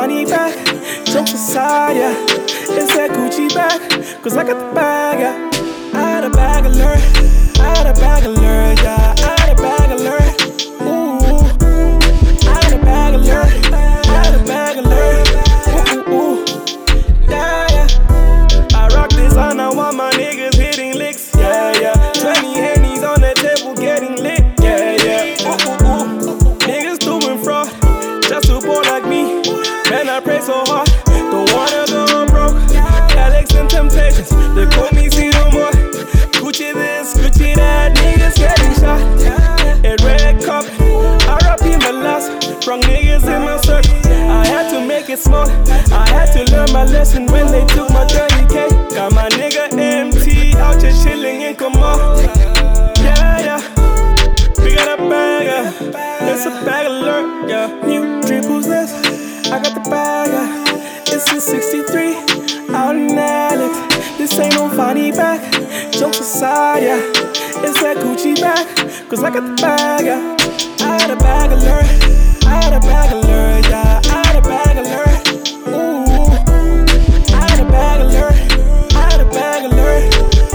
funny back. Jokes aside, yeah, it's that Gucci bag. Cause I got the bag, yeah. I had a bag alert, I had a bag alert, yeah. I had a bag alert, ooh. I had a bag alert, I had a bag alert, ooh. Yeah, yeah. I rock this on, I want my niggas hitting licks, yeah, yeah. 20 hennies on the table getting lit, yeah, yeah. Ooh. Niggas doing fraud, just to ball like me. Man, I pray so hard, don't wanna go broke. Alex and Temptations, they call me see no more. Gucci this, Gucci that, niggas getting shot. A red cup, R.I.P. my last. Wrong niggas in my circle, I had to make it small. I had to learn my lesson when they took my 30K. Got my nigga MT out just chilling in Kamar. Yeah, yeah, we got a bag, yeah. It's a bag alert, yeah. New triples this, I got the bag, yeah. It's a 63, out in Alex. This ain't no funny back. Jokes aside, yeah, it's that Gucci bag. Cause I got the bag, yeah. I had a bag alert, I had a bag alert, yeah. I had a bag alert, ooh. I had a bag alert, I had a bag alert,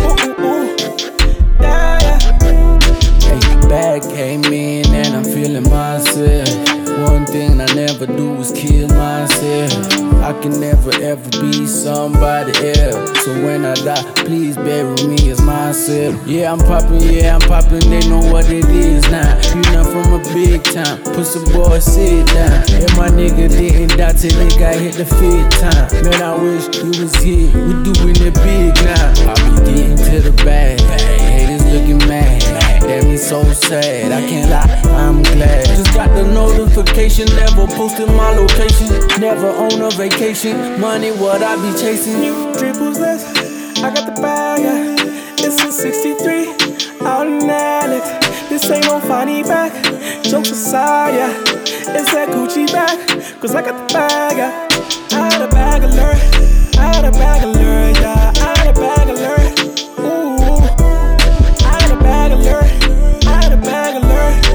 ooh. Yeah, yeah. Hey, bag came in and I'm feeling myself. One thing I never do is kill myself. I can never ever be somebody else. So when I die, please bury me as myself. Yeah, I'm poppin', they know what it is now. You know from a big time, pussy boy sit down. And my nigga didn't die till they got hit the 5th time. Man, I wish you was here, we doing it big now. I be getting to the bag, haters looking mad. That me so sad, I can't lie, I'm glad. Just got the notification, never posted my location. Never on a vacation, money what I be chasing. New triples this, I got the bag, yeah. It's a 63, out in Alex. This ain't no funny back. Jokes aside, yeah, it's that Gucci bag. Cause I got the bag, yeah. I had a bag alert, I had a bag alert, yeah. I had a bag alert, ooh. I had a bag alert, I had a bag alert,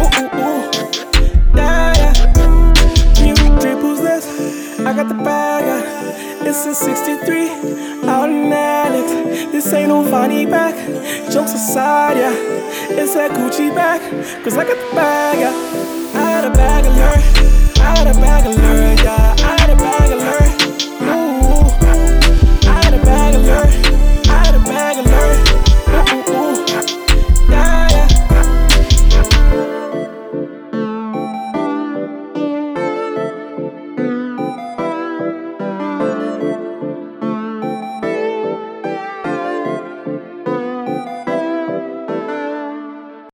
ooh. Yeah, yeah. New triples this, I got the bag, yeah. It's a 63, out in Alex. This ain't no funny back. Jokes aside, yeah, it's that Gucci bag. Cause I got the bag, yeah. I had a bag alert, I had a bag alert, yeah.